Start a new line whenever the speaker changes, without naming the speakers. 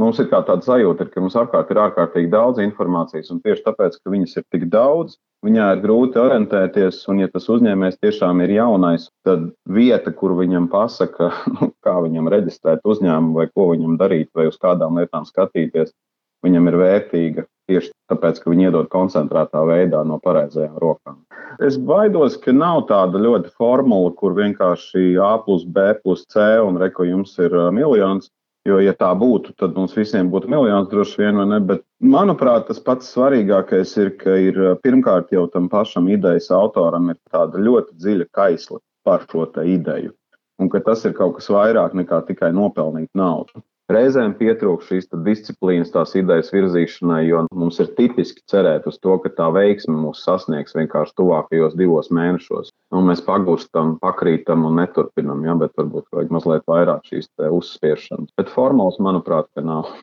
mums ir kā tāda sajūta, ka mums apkārt ir ārkārtīgi daudz informācijas, un tieši tāpēc, ka viņas ir tik daudz, viņā ir grūti orientēties, un ja tas uzņēmējs tiešām ir jaunais, tad vieta, kur viņam pasaka, kā viņam reģistrēt uzņēmumu, vai ko viņam darīt, vai uz kādām lietām skatīties, viņam ir vērtīga tieši tāpēc, ka viņi iedod koncentrētā veidā no pareizajām rokām. Es baidos, ka nav tāda ļoti formula, kur vienkārši A plus B plus C un reko jums ir miljons. Jo, ja tā būtu, tad mums visiem būtu miljons droši vien, vai ne? Bet, manuprāt, tas pats svarīgākais ir, ka ir pirmkārt jau tam pašam idejas autoram ir tāda ļoti dziļa kaisla par šo te ideju. Un ka tas ir kaut kas vairāk nekā tikai nopelnīt naudu. Reizēm pietrūkst šīs disciplīnas, tās idejas virzīšanai, jo mums ir tipiski cerēt uz to, ka tā veiksme mūs sasniegs vienkārši tuvākajos 2 mēnešos. Un mēs pagūstam, pakrītam un neturpinam, ja, bet varbūt vajag mazliet vairāk šīs uzspiešanas. Bet formulas, manuprāt, ka nav.